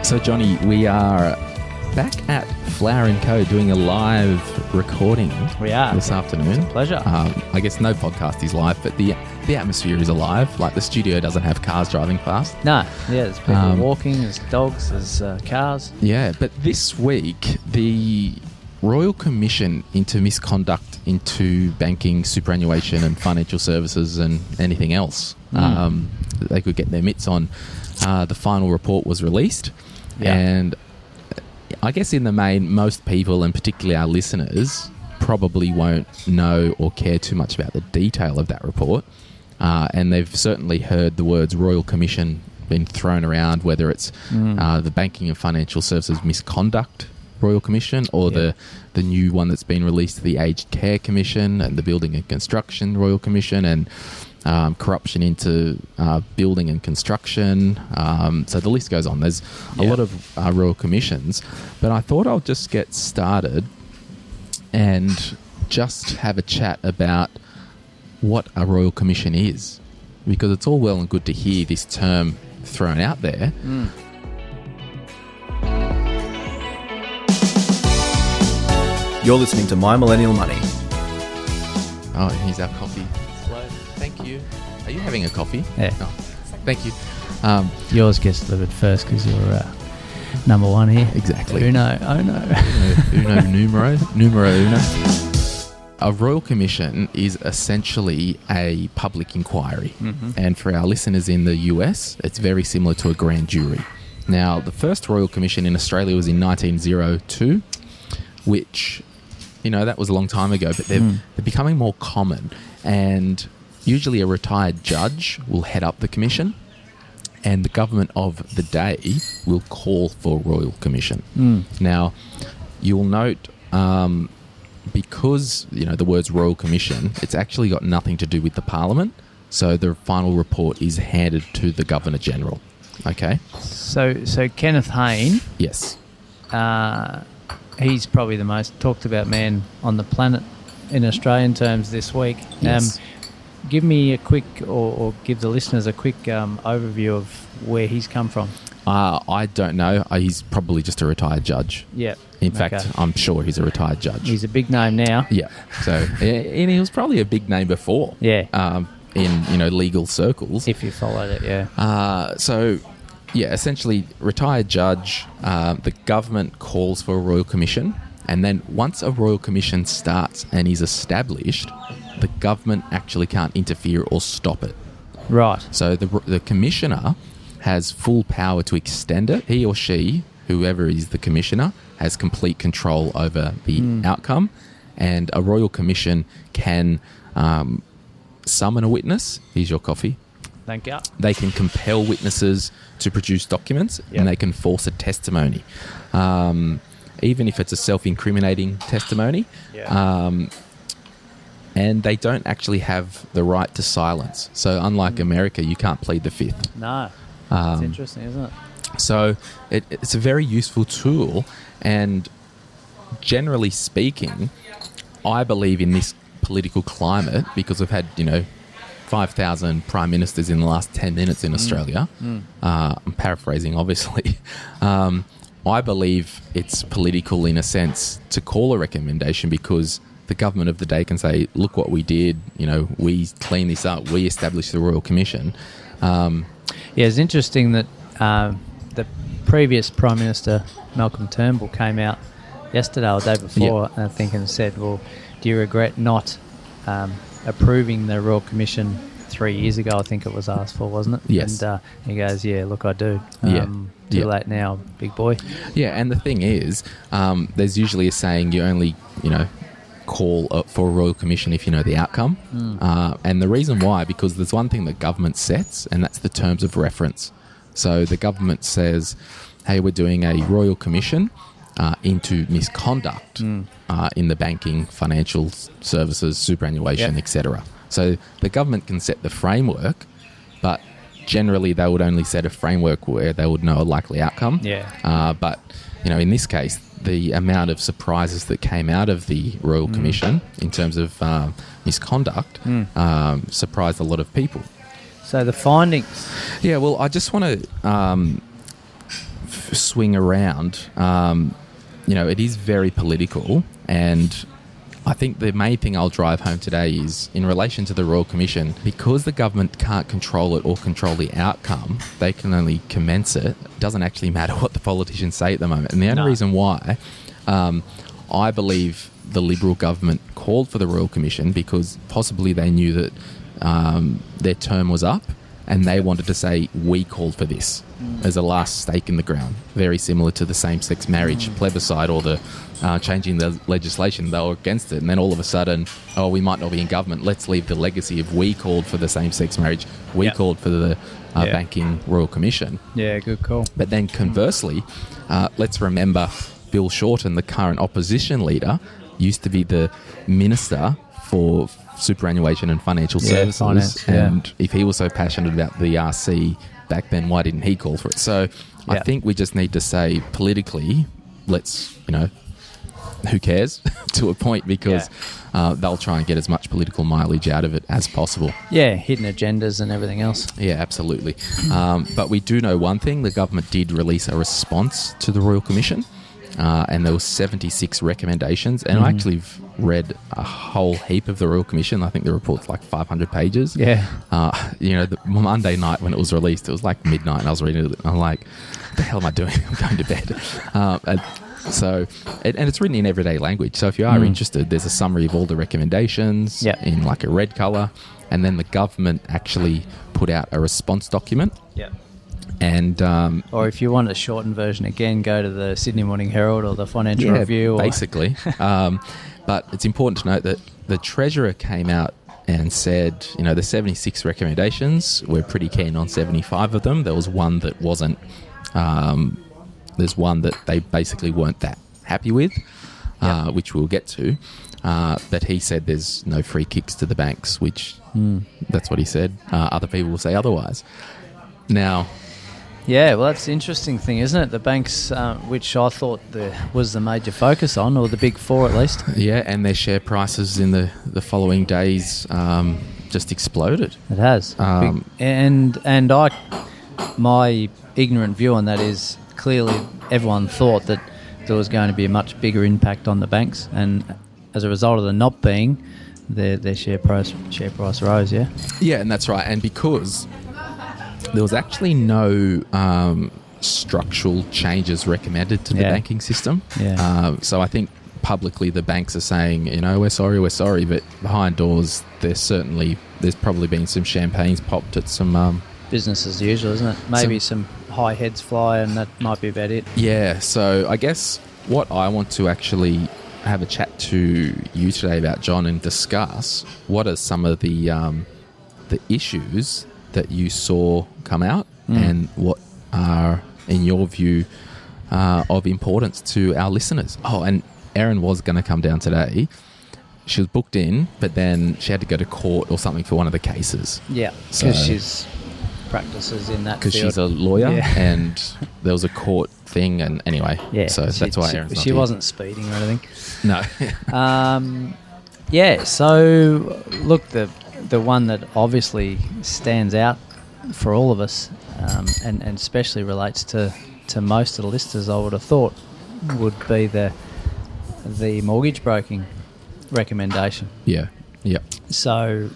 So, Johnny, we are back at Flower & Co. doing a live recording. We are. This afternoon. It's a pleasure. I guess no podcast is live, but the atmosphere is alive. Like, the studio doesn't have cars driving past. No. Yeah, there's people walking, there's dogs, there's cars. Yeah, but this week, the Royal Commission into Misconduct into Banking, Superannuation and Financial Services and anything else that they could get their mitts on, the final report was released. Yeah. And I guess in the main, most people, and particularly our listeners, probably won't know or care too much about the detail of that report. And they've certainly heard the words Royal Commission been thrown around, whether it's the Banking and Financial Services Misconduct Royal Commission or the new one that's been released, the Aged Care Commission and the Building and Construction Royal Commission, and corruption into building and construction. So the list goes on. There's a lot of Royal Commissions, but I thought I'll just get started and just have a chat about what a Royal Commission is, because it's all well and good to hear this term thrown out there. You're listening to My Millennial Money. Oh, and here's our coffee. Thank you. Are you having a coffee? Yeah. Oh, thank you. Yours gets delivered first because you're number one here. Exactly. Uno. Uno numero uno. A Royal Commission is essentially a public inquiry. And for our listeners in the US, it's very similar to a grand jury. Now, the first Royal Commission in Australia was in 1902, which, you know, that was a long time ago, but they're becoming more common. And usually a retired judge will head up the commission, and the government of the day will call for a Royal Commission. Now, you'll note, because, you know, the words Royal Commission, it's actually got nothing to do with the Parliament, so the final report is handed to the Governor-General. Okay? So Kenneth Hayne, Yes. he's probably the most talked about man on the planet in Australian terms this week. Yes. Give me a quick, or give the listeners a quick overview of where he's come from. I don't know. He's probably just a retired judge. Yeah. In fact, I'm sure he's a retired judge. He's a big name now. Yeah. So, and he was probably a big name before. Yeah. In, you know, legal circles. If you followed it, yeah. So, yeah, essentially, retired judge, the government calls for a Royal Commission, and then once a Royal Commission starts and is established, the government actually can't interfere or stop it. Right. So the commissioner has full power to extend it. He or she, whoever is the commissioner, has complete control over the outcome, and a Royal Commission can summon a witness. Here's your coffee. Thank you. They can compel witnesses to produce documents, and they can force a testimony, even if it's a self-incriminating testimony. And they don't actually have the right to silence. So unlike America, you can't plead the fifth. No. It's interesting, isn't it? So it's a very useful tool, and generally speaking, I believe in this political climate, because we've had, you know, 5,000 prime ministers in the last 10 minutes in Australia. I'm paraphrasing, obviously. I believe it's political in a sense to call a recommendation, because the government of the day can say, look what we did, you know, we cleaned this up, we established the Royal Commission. It's interesting that the previous Prime Minister, Malcolm Turnbull, came out yesterday or the day before, I think, and said, well, do you regret not approving the Royal Commission 3 years ago? I think it was asked for, wasn't it? Yes. And he goes, yeah, look, I do. Too late now, big boy. Yeah, and the thing is, there's usually a saying, you only, you know, call for a Royal Commission if you know the outcome. And the reason why, because there's one thing that government sets, and that's the terms of reference. So the government says, hey, we're doing a Royal Commission into misconduct in the banking, financial services, superannuation, etc. So the government can set the framework, but generally they would only set a framework where they would know a likely outcome. But, you know, in this case, the amount of surprises that came out of the Royal Commission in terms of misconduct surprised a lot of people. So the findings... Yeah, well, I just want to swing around, it is very political, and I think the main thing I'll drive home today is in relation to the Royal Commission, because the government can't control it or control the outcome, they can only commence it. It doesn't actually matter what the politicians say at the moment. And the only reason why I believe the Liberal government called for the Royal Commission because possibly they knew that their term was up and they wanted to say, we called for this as a last stake in the ground. Very similar to the same-sex marriage plebiscite or the changing the legislation. They were against it. And then all of a sudden, we might not be in government. Let's leave the legacy of we called for the same-sex marriage. We called for the Banking Royal Commission. Yeah, good call. But then conversely, let's remember Bill Shorten, the current opposition leader, used to be the Minister for Superannuation and Financial Services. Finance, and if he was so passionate about the RC back then, why didn't he call for it? So I think we just need to say politically, let's, who cares to a point, because they'll try and get as much political mileage out of it as possible. Yeah, hidden agendas and everything else. Yeah, absolutely. But we do know one thing. The government did release a response to the Royal Commission. And there were 76 recommendations. And I actually read a whole heap of the Royal Commission. I think the report's like 500 pages. Yeah. The Monday night when it was released, it was like midnight, and I was reading it. And I'm like, what the hell am I doing? I'm going to bed. And it's written in everyday language. So if you are interested, there's a summary of all the recommendations in like a red colour. And then the government actually put out a response document. Yeah. And or if you want a shortened version, again, go to the Sydney Morning Herald or the Financial Review. Basically. But it's important to note that the Treasurer came out and said, the 76 recommendations, we're pretty keen on 75 of them. There was one that wasn't. There's one that they basically weren't that happy with, which we'll get to. But he said there's no free kicks to the banks, which that's what he said. Other people will say otherwise. Now... Yeah, well, that's the interesting thing, isn't it? The banks, which I thought was the major focus on, or the big four at least. Yeah, and their share prices in the following days just exploded. It has. My ignorant view on that is clearly everyone thought that there was going to be a much bigger impact on the banks, and as a result of the not being, their share price rose. Yeah. Yeah, and that's right, and because there was actually no structural changes recommended to the banking system. Yeah. So I think publicly the banks are saying, we're sorry, but behind doors there's probably been some champagnes popped at some... business as usual, isn't it? Maybe some high heads fly, and that might be about it. Yeah, so I guess what I want to actually have a chat to you today about, John, and discuss what are some of the issues that you saw come out and what are, in your view, of importance to our listeners. Oh, and Erin was going to come down today. She was booked in, but then she had to go to court or something for one of the cases. Yeah, because she's practices in that field. Because she's a lawyer, and there was a court thing, and anyway. Yeah, so that's why Erin's not she here. wasn't speeding or anything. No. So look, the one that obviously stands out for all of us, and especially relates to most of the listeners, I would have thought, would be the mortgage broking recommendation. Yeah. So,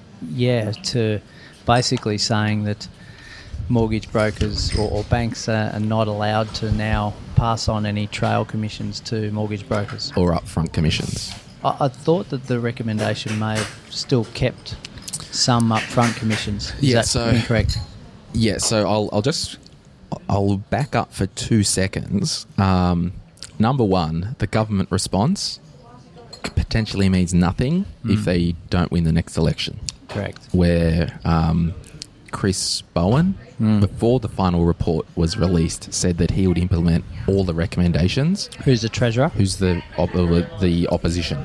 to basically saying that mortgage brokers or banks are not allowed to now pass on any trail commissions to mortgage brokers. Or upfront commissions. I thought that the recommendation may have still kept some upfront commissions. Is that incorrect? Yeah, so I'll back up for 2 seconds. Number one, the government response potentially means nothing if they don't win the next election. Correct. Where Chris Bowen, before the final report was released, said that he would implement all the recommendations. Who's the Treasurer? Who's the opposition?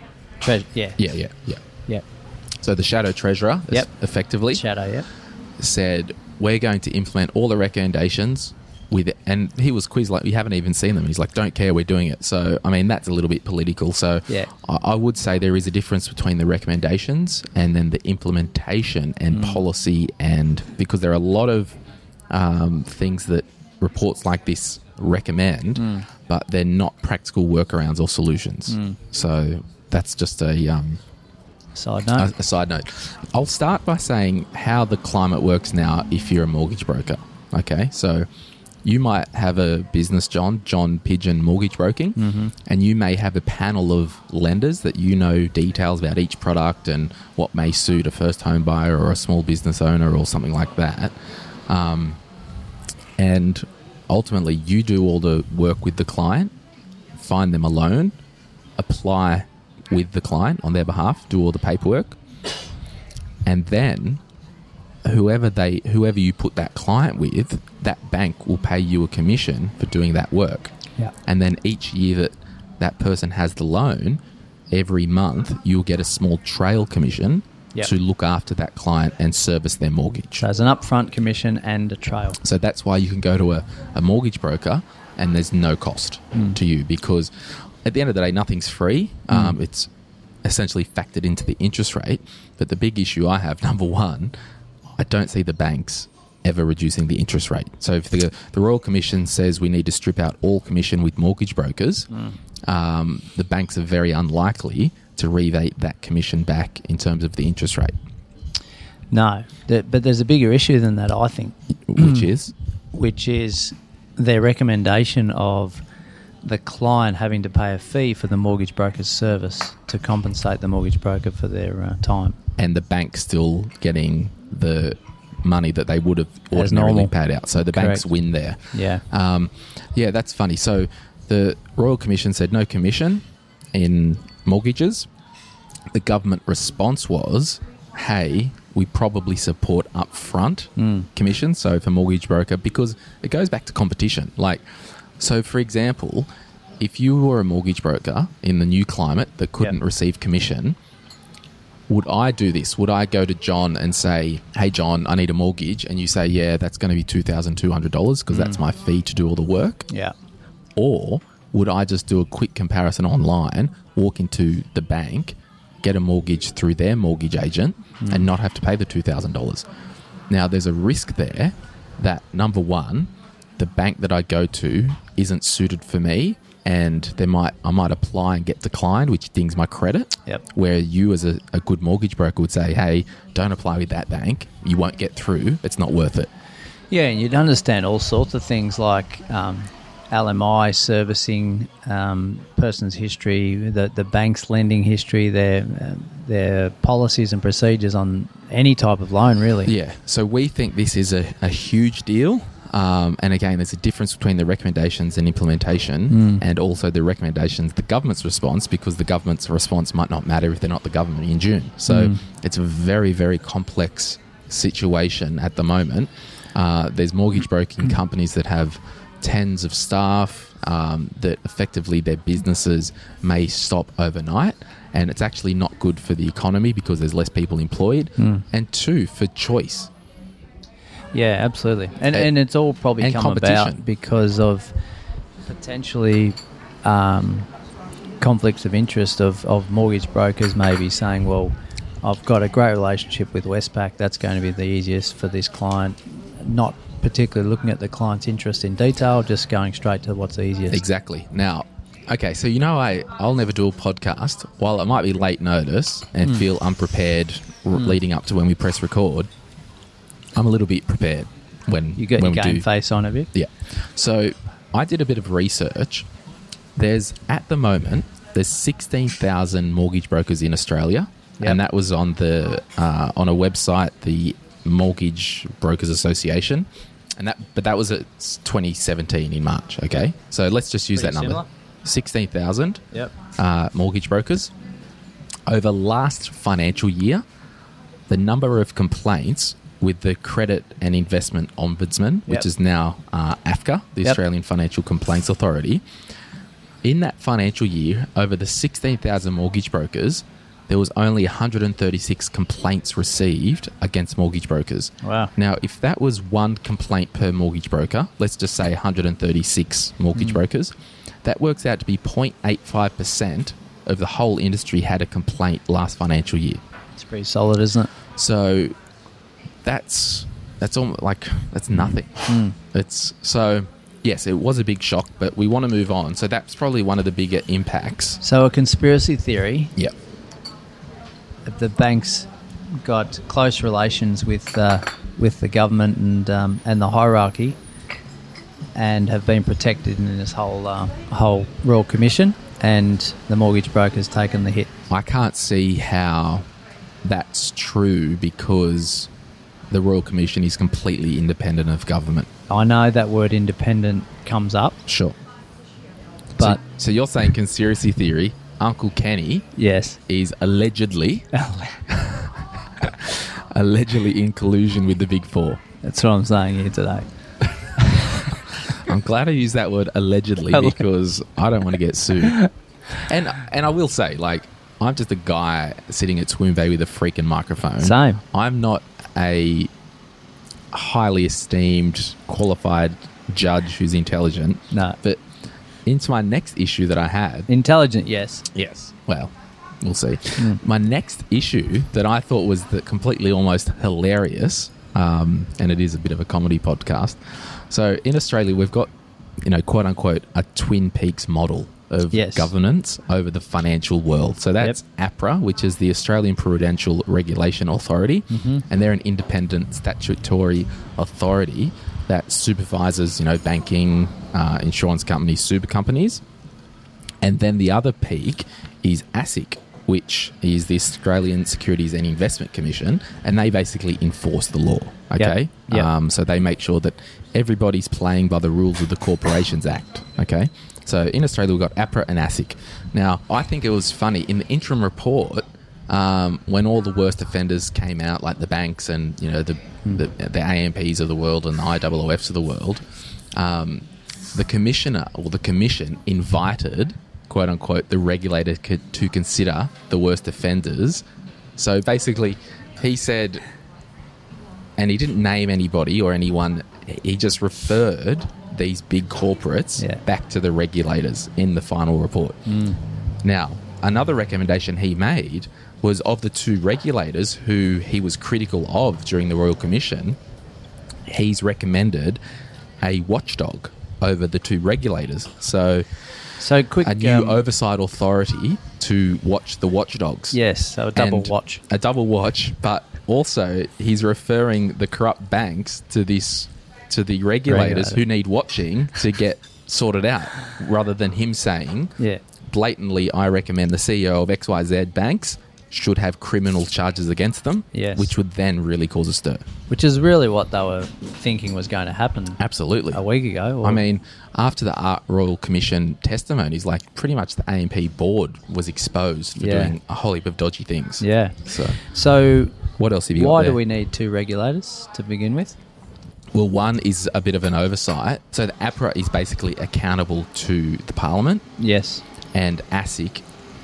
Yeah. So the Shadow Treasurer, effectively, said, we're going to implement all the recommendations and he was quizzed like, we haven't even seen them. He's like, don't care, we're doing it. So, I mean, that's a little bit political. So I would say there is a difference between the recommendations and then the implementation and policy, and because there are a lot of things that reports like this recommend, but they're not practical workarounds or solutions. So that's just a Side note. a side note. I'll start by saying how the climate works now if you're a mortgage broker. Okay, so you might have a business, John Pigeon Mortgage Broking, and you may have a panel of lenders that you know details about each product and what may suit a first home buyer or a small business owner or something like that. And ultimately, you do all the work with the client, find them a loan, apply with the client on their behalf, do all the paperwork, and then whoever you put that client with, that bank will pay you a commission for doing that work. Yeah. And then each year that person has the loan, every month you'll get a small trail commission to look after that client and service their mortgage. So there's an upfront commission and a trail. So that's why you can go to a mortgage broker and there's no cost to you, because at the end of the day, nothing's free. It's essentially factored into the interest rate. But the big issue I have, number one, I don't see the banks ever reducing the interest rate. So if the Royal Commission says we need to strip out all commission with mortgage brokers, the banks are very unlikely to rebate that commission back in terms of the interest rate. No, but there's a bigger issue than that, I think. Which is their recommendation of the client having to pay a fee for the mortgage broker's service to compensate the mortgage broker for their time. And the bank still getting the money that they would have ordinarily paid out. So the banks win there. Yeah. Yeah, that's funny. So the Royal Commission said no commission in mortgages. The government response was, hey, we probably support upfront commission, so for mortgage broker, because it goes back to competition. Like, so for example, if you were a mortgage broker in the new climate that couldn't receive commission, would I do this? Would I go to John and say, hey, John, I need a mortgage? And you say, yeah, that's going to be $2,200 because that's my fee to do all the work. Yeah. Or would I just do a quick comparison online, walk into the bank, get a mortgage through their mortgage agent and not have to pay the $2,000? Now, there's a risk there that, number one, the bank that I go to isn't suited for me, and I might apply and get declined, which dings my credit. Yep. Where you as a good mortgage broker would say, hey, don't apply with that bank. You won't get through. It's not worth it. Yeah, and you'd understand all sorts of things like LMI servicing, person's history, the bank's lending history, their policies and procedures on any type of loan, really. Yeah, so we think this is a huge deal. And again, there's a difference between the recommendations and implementation and also the recommendations, the government's response, because the government's response might not matter if they're not the government in June. So it's a very, very complex situation at the moment. There's mortgage broking companies that have tens of staff that effectively their businesses may stop overnight. And it's actually not good for the economy because there's less people employed. And two, for choice. Yeah, absolutely. And it's all probably come about because of potentially conflicts of interest of mortgage brokers maybe saying, well, I've got a great relationship with Westpac, that's going to be the easiest for this client, not particularly looking at the client's interest in detail, just going straight to what's easiest. Exactly. Now, okay, so I'll never do a podcast. While it might be late notice and feel unprepared leading up to when we press record, I'm a little bit prepared when you get your game face on, have you? Yeah. So I did a bit of research. At the moment, there's 16,000 mortgage brokers in Australia, and that was on a website, the Mortgage Brokers Association, but that was at 2017 in March. Okay, so let's just use that number. Similar. 16,000 mortgage brokers. Over last financial year, the number of complaints with the Credit and Investment Ombudsman, which is now AFCA, the Australian Financial Complaints Authority. In that financial year, over the 16,000 mortgage brokers, there was only 136 complaints received against mortgage brokers. Wow. Now, if that was one complaint per mortgage broker, let's just say 136 mortgage brokers, that works out to be 0.85% of the whole industry had a complaint last financial year. It's pretty solid, isn't it? So that's that's nothing. It's so. Yes, it was a big shock, but we want to move on. So that's probably one of the bigger impacts. So a conspiracy theory. Yep. The banks got close relations with the government and the hierarchy, and have been protected in this whole Royal Commission, and the mortgage broker's taken the hit. I can't see how that's true because the Royal Commission is completely independent of government. I know that word independent comes up. Sure. But so you're saying conspiracy theory, Uncle Kenny yes, is allegedly in collusion with the Big Four. That's what I'm saying here today. I'm glad I used that word allegedly because I don't want to get sued. And I will say, like, I'm just a guy sitting at Swoon Bay with a freaking microphone. Same. I'm not a highly esteemed, qualified judge who's intelligent. No. But into my next issue that I had... Intelligent, yes. Yes. Well, we'll see. My next issue that I thought was completely almost hilarious, and it is a bit of a comedy podcast. So in Australia, we've got, quote unquote, a Twin Peaks model of governance over the financial world. So that's APRA, which is the Australian Prudential Regulation Authority, and they're an independent statutory authority that supervises, banking, insurance companies, super companies. And then the other peak is ASIC, which is the Australian Securities and Investment Commission, and they basically enforce the law. Okay, so they make sure that everybody's playing by the rules of the Corporations Act. Okay, so in Australia we've got APRA and ASIC. Now, I think it was funny in the interim report when all the worst offenders came out, like the banks and the AMPs of the world and the IOOFs of the world. The commissioner or the commission invited, quote unquote, the regulator to consider the worst offenders. So basically, he said, and he didn't name anybody or anyone, he just referred these big corporates back to the regulators in the final report. Now, another recommendation he made was of the two regulators who he was critical of during the Royal Commission, he's recommended a watchdog over the two regulators. So quick, a new oversight authority to watch the watchdogs. Yes, so a double watch. A double watch, but also he's referring the corrupt banks to the regulators who need watching to get sorted out, rather than him saying blatantly, I recommend the CEO of XYZ banks should have criminal charges against them, which would then really cause a stir. Which is really what they were thinking was going to happen. Absolutely. A week ago. I mean, after the Royal Commission testimonies, like pretty much the AMP board was exposed for doing a whole heap of dodgy things. Yeah. So what else have you got Why there? do we need two regulators to begin with? Well, one is a bit of an oversight. So the APRA is basically accountable to the Parliament. Yes. And ASIC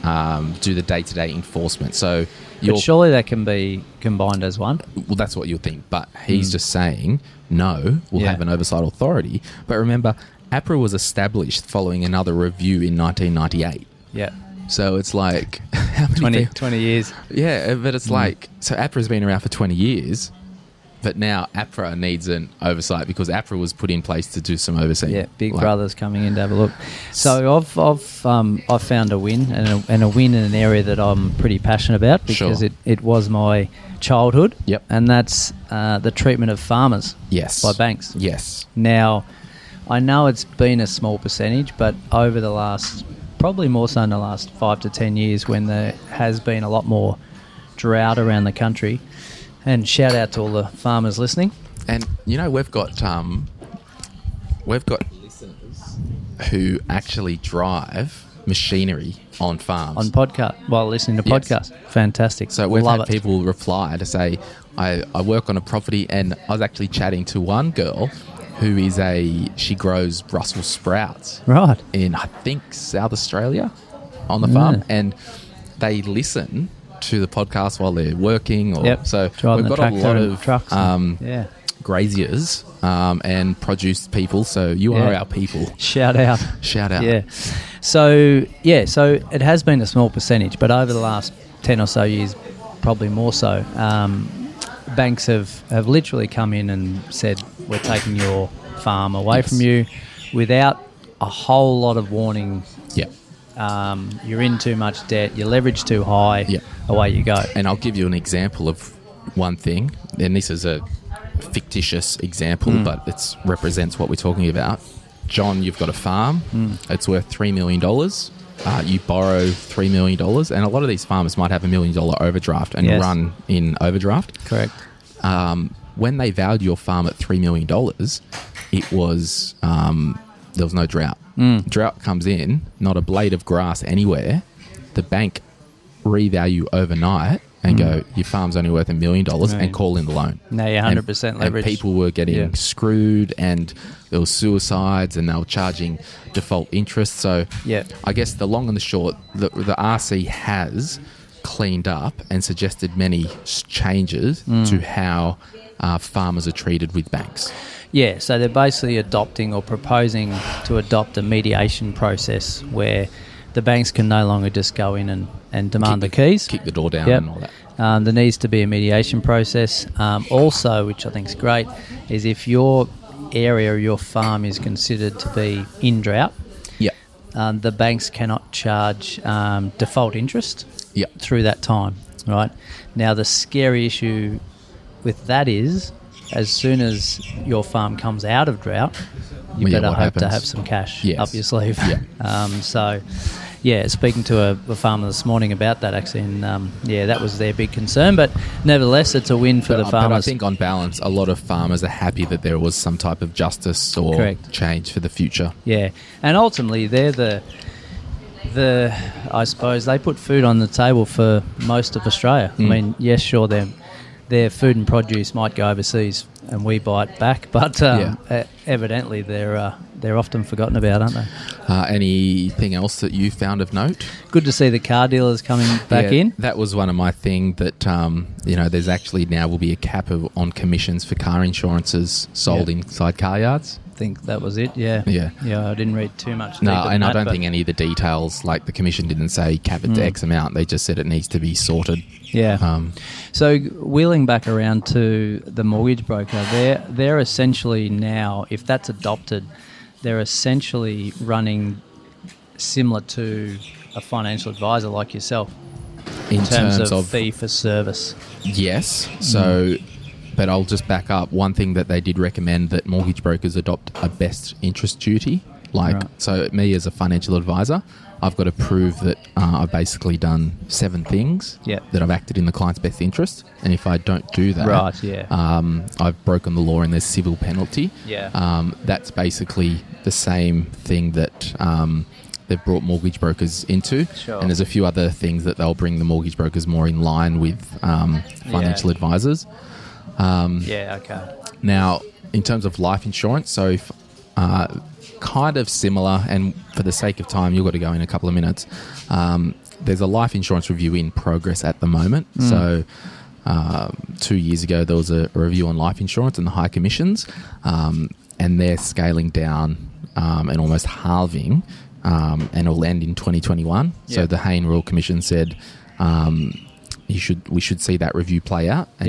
do the day-to-day enforcement. So but surely that can be combined as one? Well, that's what you'll think. But he's just saying, no, we'll have an oversight authority. But remember, APRA was established following another review in 1998. Yeah. So it's like... how many 20 years. Yeah, but it's like... So APRA's been around for 20 years... But now APRA needs an oversight because APRA was put in place to do some overseeing. Yeah, Big Brother's coming in to have a look. So I've found a win and a win in an area that I'm pretty passionate about because it was my childhood. Yep. And that's the treatment of farmers. Yes. By banks. Yes. Now, I know it's been a small percentage, but over the last, probably more so in the last 5 to 10 years when there has been a lot more drought around the country. And shout out to all the farmers listening. And we've got listeners who actually drive machinery on farms. On podcast, while listening to podcasts. Yes. Fantastic. So we've had people reply to say, I work on a property, and I was actually chatting to one girl who is she grows Brussels sprouts. Right. In, I think, South Australia on the farm. And they listen to the podcast while they're working, so we've got a lot of trucks graziers and produce people. So you are our people. Shout out. Yeah. So it has been a small percentage, but over the last 10 or so years, probably more so. banks have literally come in and said, we're taking your farm away Yes. from you without a whole lot of warning. Yeah. You're in too much debt, your leverage too high, Yeah. away you go. And I'll give you an example of one thing, and this is a fictitious example, but it represents what we're talking about. John, you've got a farm. It's worth $3 million. You borrow $3 million, and a lot of these farmers might have $1 million overdraft and Yes. run in overdraft. Correct. When they valued your farm at $3 million, it was there was no drought. Drought comes in, not a blade of grass anywhere. The bank revalue overnight and go, your farm's only worth $1 million, and call in the loan. Now you're 100% leverage. And people were getting screwed, and there was suicides, and they were charging default interest. So Yeah. I guess the long and the short, the RC has cleaned up and suggested many changes to how farmers are treated with banks. Yeah, so they're basically adopting or proposing to adopt a mediation process where the banks can no longer just go in and demand the keys. Kick the door down Yep. and all that. There needs to be a mediation process. Also, which I think is great, is if your area or your farm is considered to be in drought, Yeah. the banks cannot charge default interest Yeah. through that time, right? Now, the scary issue with that is, as soon as your farm comes out of drought, you Well, yeah, better what hope to happens? have some cash Yes. up your sleeve. Yeah. So, yeah, speaking to a farmer this morning about that, actually, and that was their big concern. But nevertheless, it's a win for the farmers. But I think on balance, a lot of farmers are happy that there was some type of justice or Correct. change for the future. Yeah, and ultimately they're the I suppose they put food on the table for most of Australia. I mean, yes, sure, their food and produce might go overseas and we buy it back, but evidently they're often forgotten about, aren't they? Anything else that you found of note? Good to see the car dealers coming back in. That was one of my things that, there's actually now will be a cap on commissions for car insurances sold inside car yards. I think that was it, yeah. Yeah. Yeah, I didn't read too much. No, deeper than and I that, don't but- think any of the details, like the commission didn't say cap it to X amount. They just said it needs to be sorted. Yeah. So wheeling back around to the mortgage broker, they're essentially now, if that's adopted, they're essentially running similar to a financial advisor like yourself In terms of fee for service. Yes. So, but I'll just back up. One thing that they did recommend that mortgage brokers adopt a best interest duty. So me as a financial advisor, I've got to prove that I've basically done 7 things that I've acted in the client's best interest. And if I don't do that, I've broken the law and there's civil penalty. That's basically the same thing that they've brought mortgage brokers into. Sure. And there's a few other things that they'll bring the mortgage brokers more in line with financial advisors. Okay. Now, in terms of life insurance, so if, kind of similar, and for the sake of time, you've got to go in a couple of minutes. There's a life insurance review in progress at the moment. So 2 years ago, there was a review on life insurance and the high commissions, and they're scaling down and almost halving, and it'll end in 2021. So the Hayne Royal Commission said we should see that review play out, and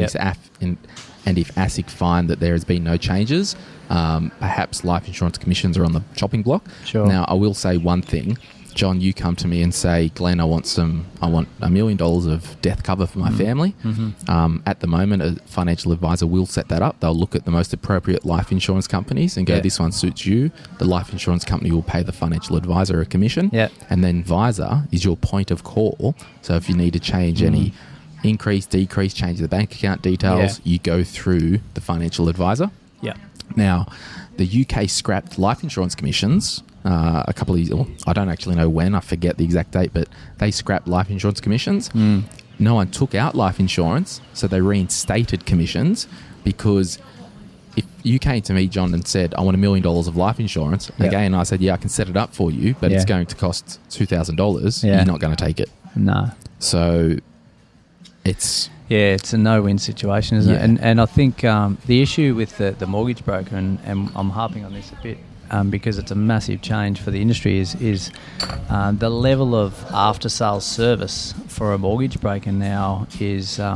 if ASIC find that there has been no changes, perhaps life insurance commissions are on the chopping block. Sure. Now, I will say one thing. John, you come to me and say, Glenn, I want $1 million of death cover for my family. At the moment, a financial advisor will set that up. They'll look at the most appropriate life insurance companies and go, this one suits you. The life insurance company will pay the financial advisor a commission. And then advisor is your point of call. So if you need to change any increase, decrease, change the bank account details, you go through the financial advisor. Now, the UK scrapped life insurance commissions a couple of years. I don't actually know when. I forget the exact date, but they scrapped life insurance commissions. No one took out life insurance, so they reinstated commissions, because if you came to me, John, and said, I want $1 million of life insurance, again, I said, I can set it up for you, but it's going to cost $2,000. You're not going to take it. No. So it's... Yeah, it's a no-win situation, isn't it? And I think the issue with the mortgage broker, and I'm harping on this a bit because it's a massive change for the industry, is the level of after-sales service for a mortgage broker now is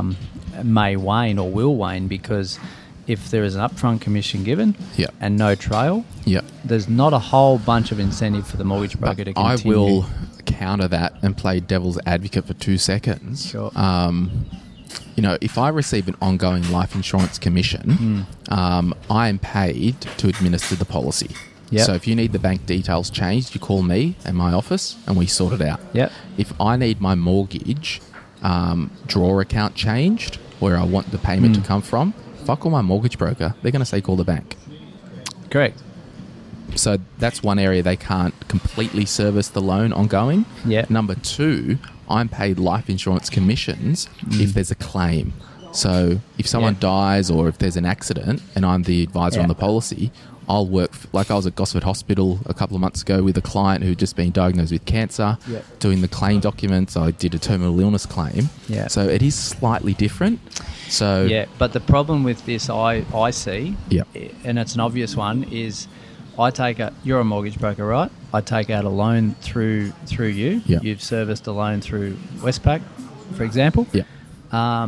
may wane or will wane, because if there is an upfront commission given Yeah. and no trail, Yeah. there's not a whole bunch of incentive for the mortgage broker to I continue. will counter that and play devil's advocate for 2 seconds. Sure. If I receive an ongoing life insurance commission, I am paid to administer the policy. Yep. So if you need the bank details changed, you call me and my office and we sort it out. Yep. If I need my mortgage draw account changed, where I want the payment to come from, if I call my mortgage broker, they're going to say call the bank. Correct. So that's one area they can't completely service the loan ongoing. Yeah. Number 2, I'm paid life insurance commissions if there's a claim. So if someone dies or if there's an accident and I'm the advisor on the policy, I'll work, like I was at Gosford Hospital a couple of months ago with a client who'd just been diagnosed with cancer, doing the claim documents. I did a terminal illness claim. Yeah. So it is slightly different. So Yeah, but the problem with this I see, Yeah. and it's an obvious one, is you're a mortgage broker, right? I take out a loan through you. Yeah. You've serviced a loan through Westpac, for example. Yeah.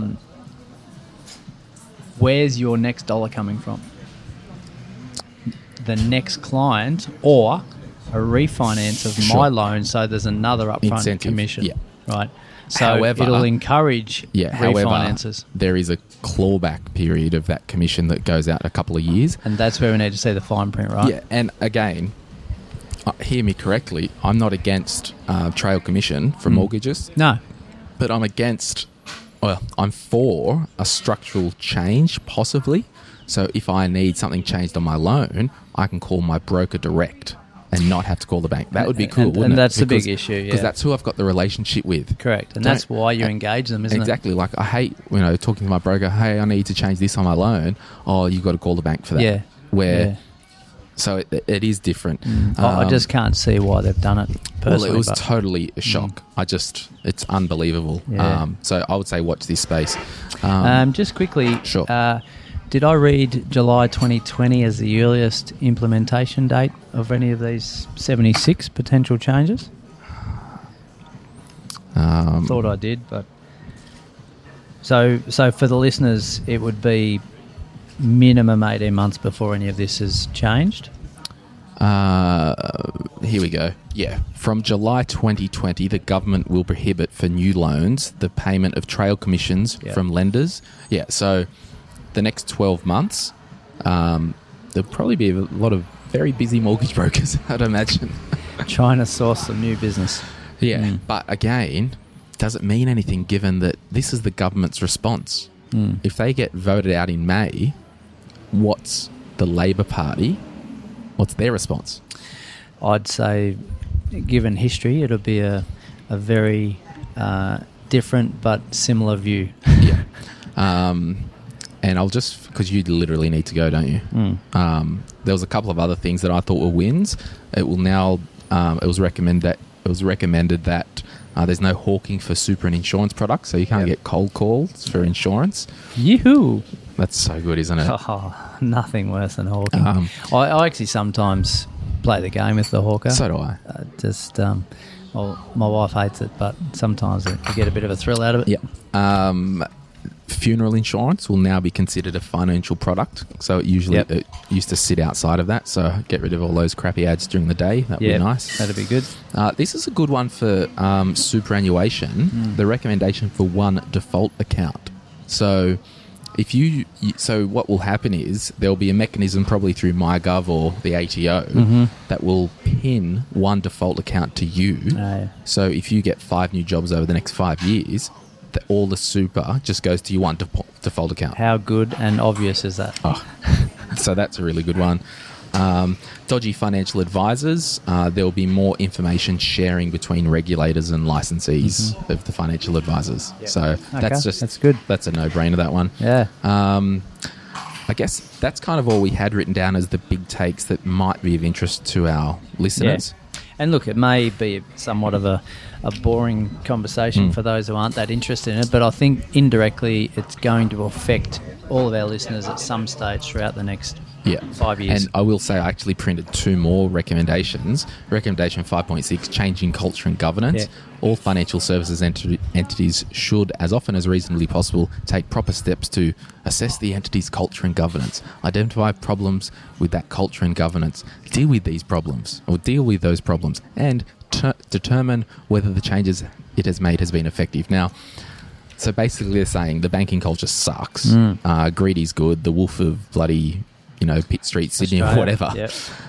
Where's your next dollar coming from? The next client or a refinance of my Sure. loan, so there's another upfront Incentive, commission, yeah. right? So However- it'll encourage However, refinances. there is a clawback period of that commission that goes out a couple of years. And that's where we need to see the fine print, right? Yeah, and again, hear me correctly, I'm not against trail commission for mortgages, No. but I'm for a structural change, possibly. So if I need something changed on my loan, I can call my broker direct and not have to call the bank. That would be cool, And wouldn't it? that's the big issue, yeah. Because that's who I've got the relationship with. Correct. And Don't- that's why you engage them, isn't Exactly. Like, I hate, talking to my broker, hey, I need to change this on my loan. Oh, you've got to call the bank for that. Yeah. Where, so it is different. it? I just can't see why they've done it personally. Well, it was but- totally a shock. It's unbelievable. Yeah. So I would say watch this space. Just quickly, Sure. did I read July 2020 as the earliest implementation date of any of these 76 potential changes? Thought I did, but so for the listeners, it would be minimum 18 months before any of this is changed. Here we go. Yeah. From July 2020, the government will prohibit for new loans the payment of trail commissions from lenders. Yeah. So the next 12 months, there'll probably be a lot of very busy mortgage brokers, I'd imagine. Trying to source some new business. Yeah. But again, does it mean anything given that this is the government's response? If they get voted out in May, what's the Labor Party? What's their response? I'd say, given history, it'll be a very different but similar view. Yeah. And I'll just, because you literally need to go, don't you? There was a couple of other things that I thought were wins. It will now, it was recommended that there's no hawking for super and insurance products, so you can't get cold calls for insurance. Yoo-hoo! That's so good, isn't it? Oh, nothing worse than hawking. I actually sometimes play the game with the hawker. So do I. Well, my wife hates it, but sometimes you get a bit of a thrill out of it. Yeah. Funeral insurance will now be considered a financial product, so it used to sit outside of that. So get rid of all those crappy ads during the day. That'd be nice. That'd be good. This is a good one for superannuation. The recommendation for one default account. So so what will happen is there'll be a mechanism probably through MyGov or the ATO that will pin one default account to you. So if you get 5 new jobs over the next 5 years, all the super just goes to your one default account. How good and obvious is that? So that's a really good one. Dodgy financial advisors. There will be more information sharing between regulators and licensees of the financial advisors. Yep. So that's good. That's a no-brainer, that one. Yeah. I guess that's kind of all we had written down as the big takes that might be of interest to our listeners. Yeah. And look, it may be somewhat of a boring conversation for those who aren't that interested in it, but I think indirectly it's going to affect all of our listeners at some stage throughout the next Yeah. 5 years. And I will say I actually printed 2 more recommendations. Recommendation 5.6, changing culture and governance. Yeah. All financial services entities should, as often as reasonably possible, take proper steps to assess the entity's culture and governance, identify problems with that culture and governance, deal with these problems, or deal with those problems, and determine whether the changes it has made has been effective. Now, so basically they're saying the banking culture sucks. Greedy's good. The wolf of bloody, Pitt Street, Sydney, or whatever. Yep.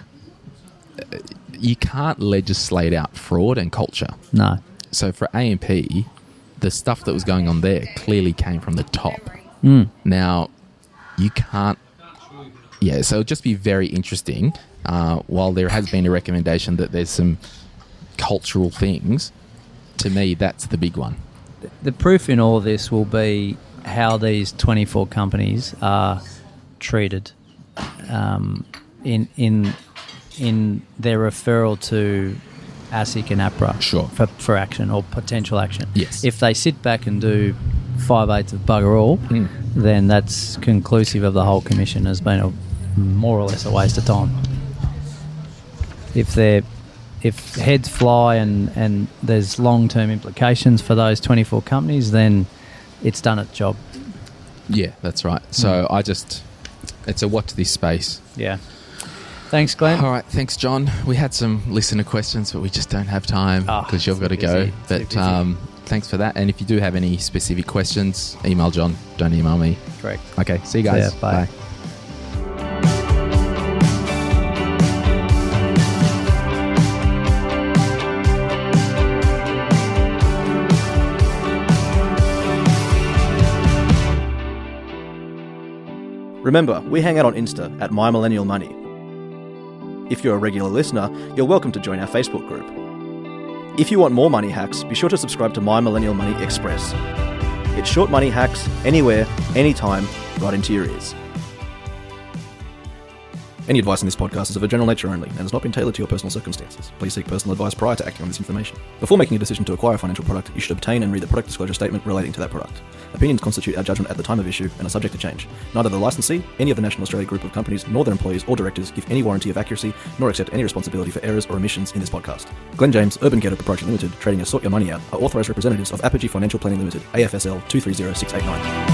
You can't legislate out fraud and culture. No. So for AMP, the stuff that was going on there clearly came from the top. Now, you can't... Yeah, so it'll just be very interesting. While there has been a recommendation that there's some cultural things, to me, that's the big one. The proof in all of this will be how these 24 companies are treated in their referral to ASIC and APRA Sure. for action or potential action. Yes. If they sit back and do 5/8 of bugger all, then that's conclusive of the whole commission has been more or less a waste of time. If heads fly and there's long-term implications for those 24 companies, then it's done its job. Yeah, that's right. So it's a watch this space. Yeah. Thanks, Glenn. All right, thanks, John. We had some listener questions, but we just don't have time because you've got to go. But thanks for that. And if you do have any specific questions, email John. Don't email me. Correct. Okay, see you guys. See ya. Bye. Remember, we hang out on Insta at My Millennial Money. If you're a regular listener, you're welcome to join our Facebook group. If you want more money hacks, be sure to subscribe to My Millennial Money Express. It's short money hacks, anywhere, anytime, right into your ears. Any advice in this podcast is of a general nature only and has not been tailored to your personal circumstances. Please seek personal advice prior to acting on this information. Before making a decision to acquire a financial product, you should obtain and read the product disclosure statement relating to that product. Opinions constitute our judgment at the time of issue and are subject to change. Neither the licensee, any of the National Australia Group of companies, nor their employees or directors give any warranty of accuracy, nor accept any responsibility for errors or omissions in this podcast. Glenn James, Urban Gator Proprietary Limited, trading as Sort Your Money Out, are authorised representatives of Apogee Financial Planning Limited, AFSL 230689.